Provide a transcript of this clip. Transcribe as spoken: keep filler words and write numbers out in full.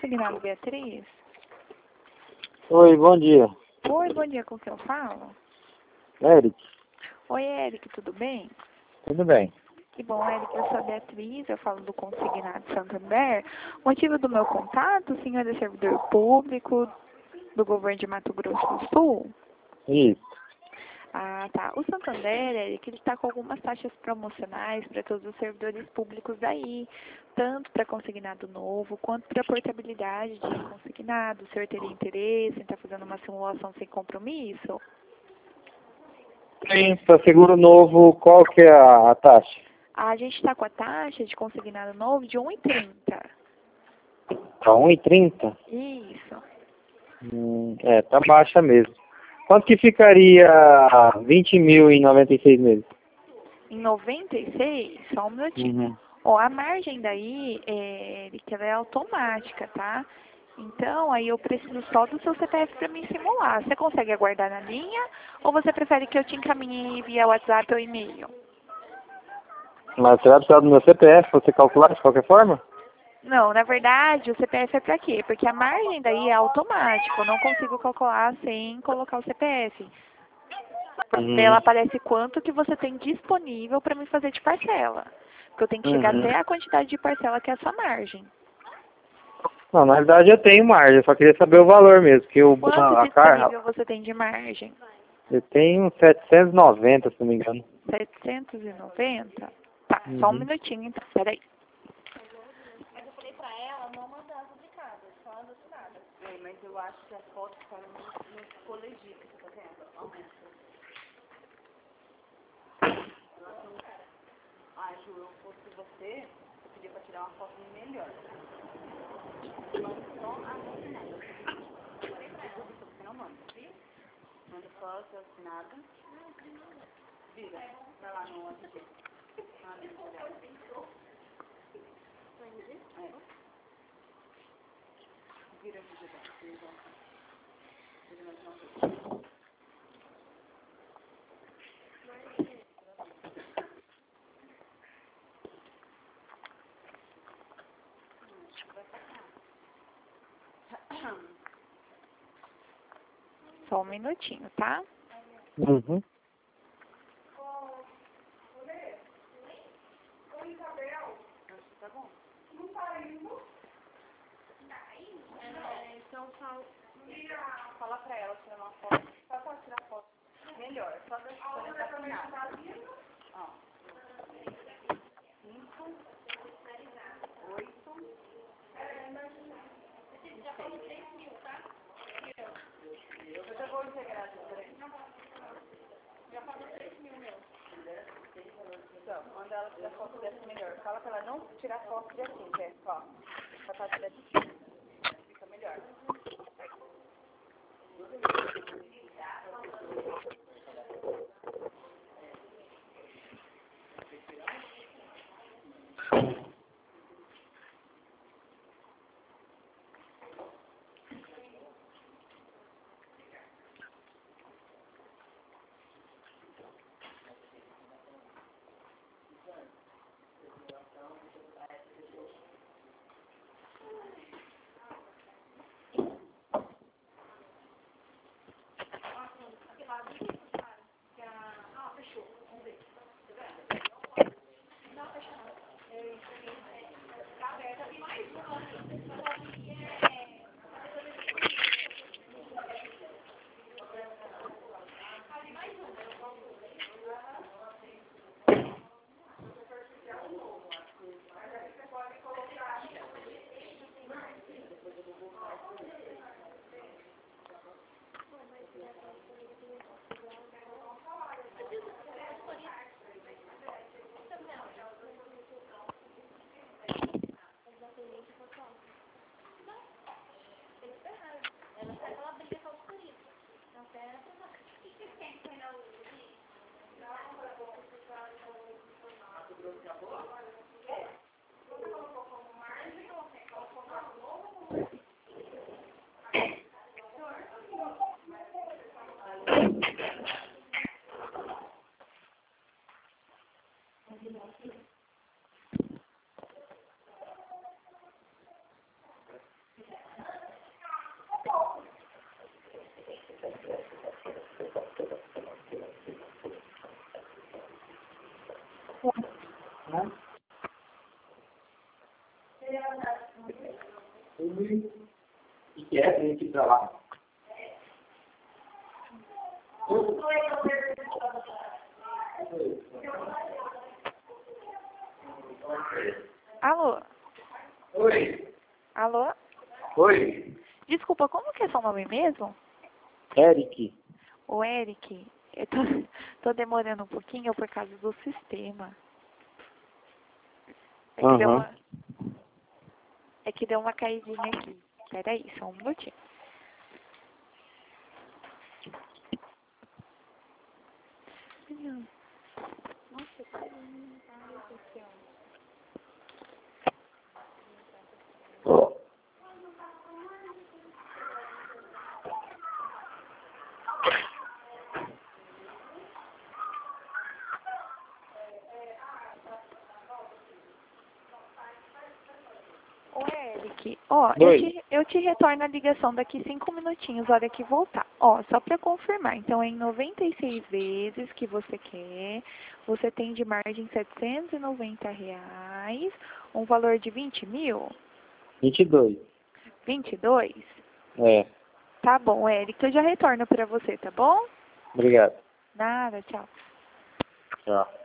Consignado Beatriz? Oi, bom dia. Oi, bom dia, com quem eu falo? Eric, Oi, Eric, tudo bem? tudo bem? Que bom, Eric, eu sou a Beatriz, eu falo do Consignado Santander. O motivo do meu contato, o senhor é servidor público do governo de Mato Grosso do Sul? Isso. Ah, tá. O Santander, Eric, ele está com algumas taxas promocionais para todos os servidores públicos daí, tanto para consignado novo, quanto para portabilidade de consignado. O senhor teria interesse em estar fazendo uma simulação sem compromisso? Sim, para seguro novo, qual que é a, a taxa? A gente está com a taxa de consignado novo de um real e trinta centavos. Tá um e trinta? Isso. Hum, é, tá baixa mesmo. Quanto que ficaria vinte mil em noventa e seis meses? Em noventa e seis, só um minutinho. Uhum. Ó, a margem daí, é, Eric, ela é automática, tá? Então, aí eu preciso só do seu C P F para me simular. Você consegue aguardar na linha ou você prefere que eu te encaminhe via WhatsApp ou e-mail? Mas você vai precisar do meu C P F para você calcular de qualquer forma? Não, na verdade, o C P F é para quê? Porque a margem daí é automática. Eu não consigo calcular sem colocar o C P F. Porque ela Uhum. aparece quanto que você tem disponível para me fazer de parcela. Porque eu tenho que chegar Uhum. até a quantidade de parcela que é a sua margem. Não, na verdade eu tenho margem, eu só queria saber o valor mesmo, que o, Quanto a, a carga, disponível você tem de margem? eu tenho setecentos e noventa, se não me engano. setecentos e noventa? Tá, só um Uhum. minutinho então, peraí. Só um minutinho, tá? Uhum. Oi. O que é? Tem que ir pra lá. Alô? Oi. Alô? Oi. Desculpa, como que é seu nome mesmo? Eric. O Eric, eu tô, tô demorando um pouquinho por causa do sistema. É que, deu Aham. uma, é que deu uma caidinha aqui. Peraí, só um minutinho. Nossa, tá lindo, ai, do céu. Ô, Eric, ó, eu Oi. te, eu te retorno a ligação daqui cinco minutinhos, hora que voltar. Ó, só pra confirmar, então é em noventa e seis vezes que você quer, você tem de margem setecentos e noventa reais, um valor de vinte mil? vinte e dois. vinte e dois? É. Tá bom, Eric, eu já retorno pra você, tá bom? Obrigado. Nada, tchau. Tchau.